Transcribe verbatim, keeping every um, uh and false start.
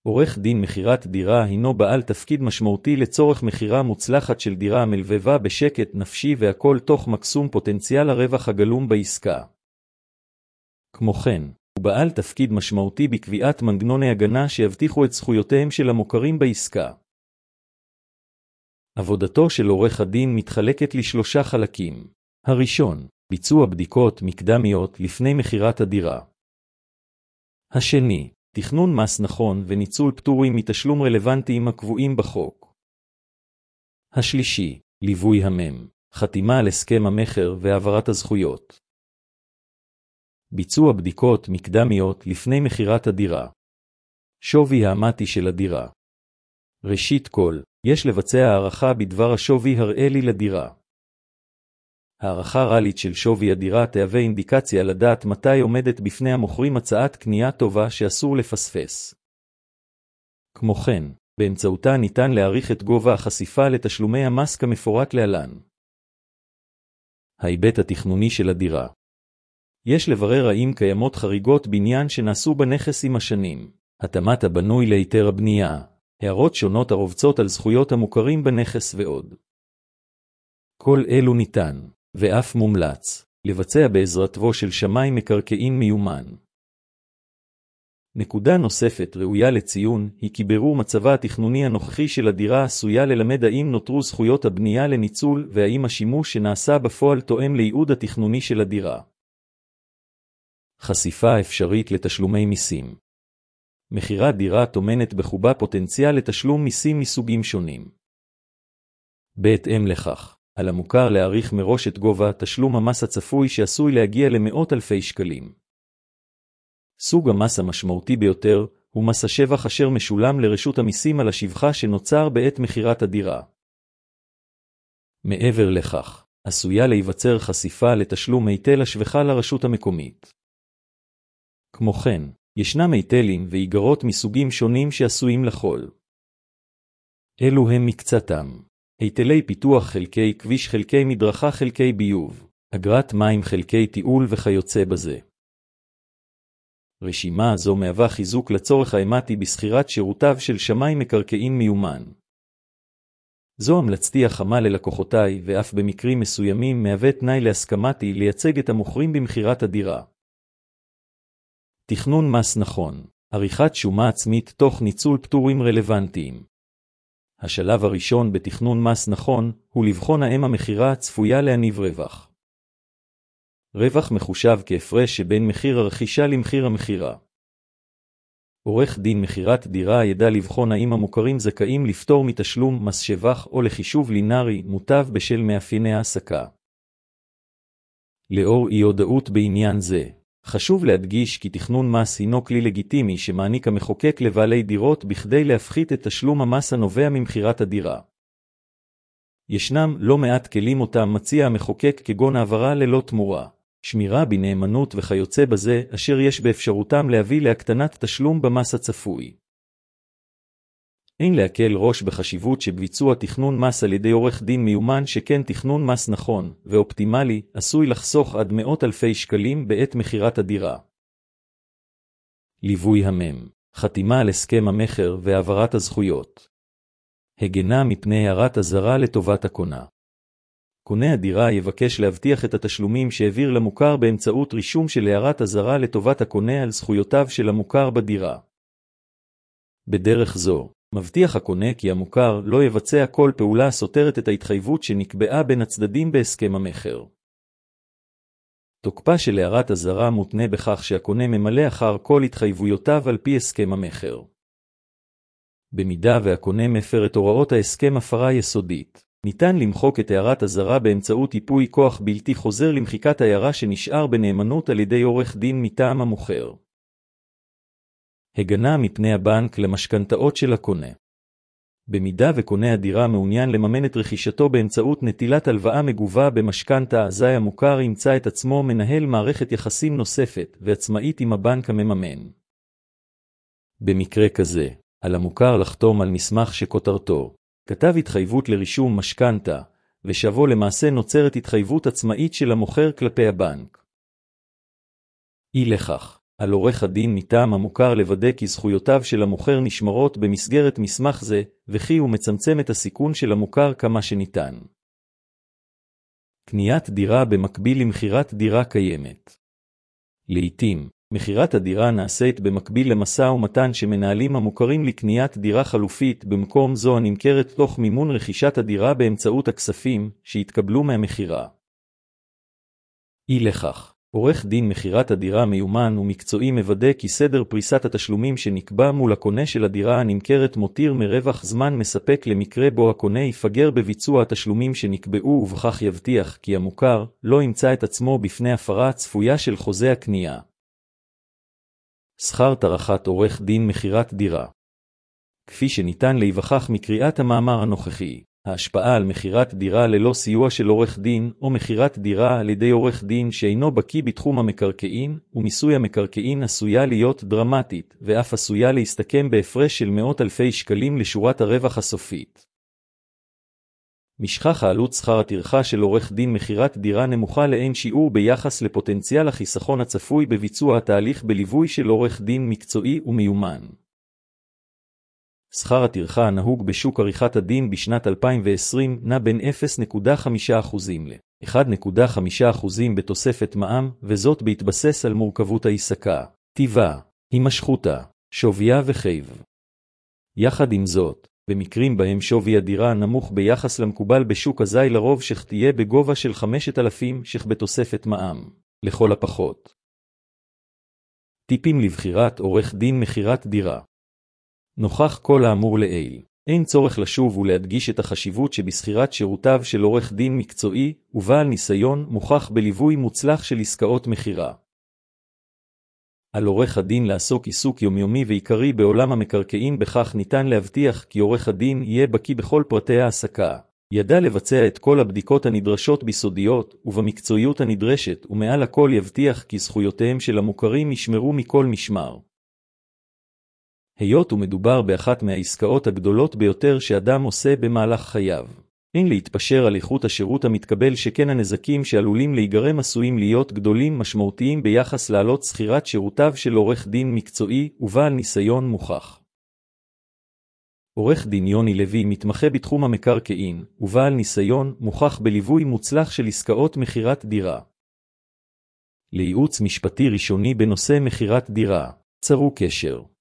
עורך דין מכירת דירה הינו בעל תפקיד משמעותי לצורך מכירה מוצלחת של דירה המלווה בשקט נפשי והכל תוך מקסום פוטנציאל הרווח הגלום בעסקה. כמו כן, הוא בעל תפקיד משמעותי בקביעת מנגנוני הגנה שיבטיחו את זכויותיהם של המוכרים בעסקה. עבודתו של עורך הדין מתחלקת לשלושה חלקים. הראשון, ביצוע בדיקות מקדמיות לפני מכירת הדירה. השני, תכנון מס נכון וניצול פטורים מתשלום רלוונטיים הקבועים בחוק. השלישי, ליווי המם, חתימה על הסכם המחר והעברת הזכויות. ביצוע בדיקות מקדמיות לפני מכירת הדירה. שווי האמתי של הדירה. ראשית כל, יש לבצע הערכה בדבר השווי הראלי לדירה. הערכה ריאלית של שווי הדירה תהווה אינדיקציה לדעת מתי עומדת בפני המוכרים הצעת קנייה טובה שאסור לפספס. כמו כן, באמצעותה ניתן להעריך את גובה החשיפה לתשלומי המס כמפורט להלן. ההיבט התכנוני של הדירה. יש לברר האם קיימות חריגות בניין שנעשו בנכס עם השנים, התאמת הבנוי להיתר הבנייה, הערות שונות הרובצות על זכויות המוכרים בנכס ועוד. כל אלו ניתן, ואף מומלץ, לבצע בעזרתו של שמאי מקרקעין מיומן. נקודה נוספת ראויה לציון היא כי בירור מצבה התכנוני הנוכחי של הדירה עשויה ללמד האם נותרו זכויות הבנייה לניצול והאם השימוש שנעשה בפועל תואם לייעוד התכנוני של הדירה. חשיפה אפשרית לתשלומי מיסים. מכירת דירה טומנת בחובה פוטנציאל לתשלום מיסים מסוגים שונים. בהתאם לכך, על המוכר להעריך מראש את גובה תשלום המס הצפוי שעשוי להגיע למאות אלפי שקלים. סוג המס המשמעותי ביותר הוא מס השבח אשר משולם לרשות המיסים על השבחה שנוצר בעת מכירת הדירה. מעבר לכך, עשויה להיווצר חשיפה לתשלום היטל השבחה לרשות המקומית. כמו כן, ישנם היטלים ואיגרות מסוגים שונים שעשויים לחול. אלו הם מקצתם. היטלי פיתוח חלקי כביש חלקי מדרכה חלקי ביוב, אגרת מים חלקי טיול וכיוצא בזה. רשימה זו מהווה חיזוק לצורך האמתי בסחירת שירותיו של שמאי מקרקעין מיומן. זו המלצתי החמה ללקוחותיי ואף במקרים מסוימים מהווה תנאי להסכמתי לייצג את המוכרים במכירת הדירה. תכנון מס נכון, עריכת שומה עצמית תוך ניצול פטורים רלוונטיים. השלב הראשון בתכנון מס נכון הוא לבחון האם המכירה הצפויה להניב רווח. רווח מחושב כהפרש שבין מחיר הרכישה למחיר המכירה. עורך דין מכירת דירה ידע לבחון האם המוכרים זכאים לפטור מתשלום מס שבח או לחישוב לינארי מוטב בשל מאפייני העסקה. לאור אי-הודאות בעניין זה, חשוב להדגיש כי תכנון מס הינו כלי לגיטימי שמעניק המחוקק לבעלי דירות בכדי להפחית את תשלום המס הנובע ממכירת הדירה. ישנם לא מעט כלים אותם מציע המחוקק כגון העברה ללא תמורה, שמירה בנאמנות וכיוצא בזה אשר יש באפשרותם להביא להקטנת תשלום במס הצפוי. אין להקל ראש בחשיבות שביצוע תכנון מס על ידי עורך דין מיומן שכן תכנון מס נכון ואופטימלי עשוי לחסוך עד מאות אלפי שקלים בעת מכירת הדירה. ליווי המם, חתימה על הסכם המחר והעברת הזכויות. הגנה מפני הערת אזהרה לטובת הקונה. קונה הדירה יבקש להבטיח את התשלומים שהעביר למוכר באמצעות רישום של הערת אזהרה לטובת הקונה על זכויותיו של המוכר בדירה. בדרך זו, מבטיח הקונה כי המוכר לא יבצע כל פעולה הסותרת את ההתחייבות שנקבעה בין הצדדים בהסכם המחר. תוקפה של הערת אזהרה מותנה בכך שהקונה ממלא אחר כל התחייבויותיו על פי הסכם המחר. במידה והקונה מפר את הוראות ההסכם הפרה יסודית, ניתן למחוק את הערת אזהרה באמצעות ייפוי כוח בלתי חוזר למחיקת הערה שנשאר בנאמנות על ידי עורך דין מטעם המוכר. הגנה מפני הבנק למשכנתאות של הקונה. במידה וקונה הדירה מעוניין לממן את רכישתו באמצעות נטילת הלוואה מגובה במשכנתה, אזי המוכר ימצא את עצמו מנהל מערכת יחסים נוספת ועצמאית עם הבנק המממן. במקרה כזה, על המוכר לחתום על מסמך שכותרתו כתב התחייבות לרישום משכנתה, ושבו למעשה נוצרת התחייבות עצמאית של המוכר כלפי הבנק. אי לכך, על עורך הדין מטעם המוכר לוודא כי זכויותיו של המוכר נשמרות במסגרת מסמך זה, וכי הוא מצמצם את הסיכון של המוכר כמה שניתן. קניית דירה במקביל למכירת דירה קיימת. לעתים, מכירת הדירה נעשית במקביל למשא ומתן שמנהלים המוכרים לקניית דירה חלופית במקום זו הנמכרת תוך מימון רכישת הדירה באמצעות הכספים שהתקבלו מהמכירה. אי לכך, עורך דין מכירת הדירה מיומן ומקצועי מוודא כי סדר פריסת התשלומים שנקבע מול הקונה של הדירה הנמכרת מותיר מרווח זמן מספק למקרה בו הקונה יפגר בביצוע התשלומים שנקבעו, ובכך יבטיח כי המוכר לא ימצא את עצמו בפני הפרה צפויה של חוזה הקנייה. שכר טרחת עורך דין מכירת דירה. כפי שניתן להיווכח מקריאת המאמר הנוכחי, ההשפעה על מכירת דירה ללא סיוע של עורך דין או מכירת דירה על ידי עורך דין שאינו בקיא בתחום המקרקעין ומיסוי המקרקעין עשויה להיות דרמטית, ואף עשויה להסתכם בהפרש של מאות אלפי שקלים לשורת הרווח הסופית. משכח העלות שכר הטרחה של עורך דין מכירת דירה נמוכה לאין שיעור ביחס לפוטנציאל החיסכון הצפוי בביצוע התהליך בליווי של עורך דין מקצועי ומיומן. שכר הטרחה הנהוג בשוק עריכת הדין בשנת אלפיים ועשרים נע בין אפס נקודה חמישה אחוז ל-אחת נקודה חמישה אחוז בתוספת מע"מ, וזאת בהתבסס על מורכבות העסקה, טיבה, הימשכותה, שוויה וחייב. יחד עם זאת, במקרים בהם שווי הדירה נמוך ביחס למקובל בשוק אזי לרוב שתהיה בגובה של חמשת אלפים ש"ח בתוספת מע"מ, לכל הפחות. טיפים לבחירת עורך דין מכירת דירה. נוכח כל האמור לעיל, אין צורך לשוב ולהדגיש את החשיבות שבסחירת שירותיו של עורך דין מקצועי ובעל ניסיון מוכח בליווי מוצלח של עסקאות מחירה. על עורך הדין לעסוק עיסוק יומיומי ועיקרי בעולם המקרקעין, בכך ניתן להבטיח כי עורך הדין יהיה בקיא בכל פרטי העסקה, ידע לבצע את כל הבדיקות הנדרשות בסודיות ובמקצועיות הנדרשת, ומעל הכל יבטיח כי זכויותיהם של המוכרים ישמרו מכל משמר. היות ומדובר באחת מהעסקאות הגדולות ביותר שאדם עושה במהלך חייו, אין להתפשר על איכות השירות המתקבל, שכן הנזקים שעלולים להיגרם עשויים להיות גדולים משמעותיים ביחס לעלות שכירת שירותיו של עורך דין מקצועי ובעל ניסיון מוכח. עורך דין יוני לוי מתמחה בתחום המקרקעין ובעל ניסיון מוכח בליווי מוצלח של עסקאות מכירת דירה. לייעוץ משפטי ראשוני בנושא מכירת דירה, צרו קשר.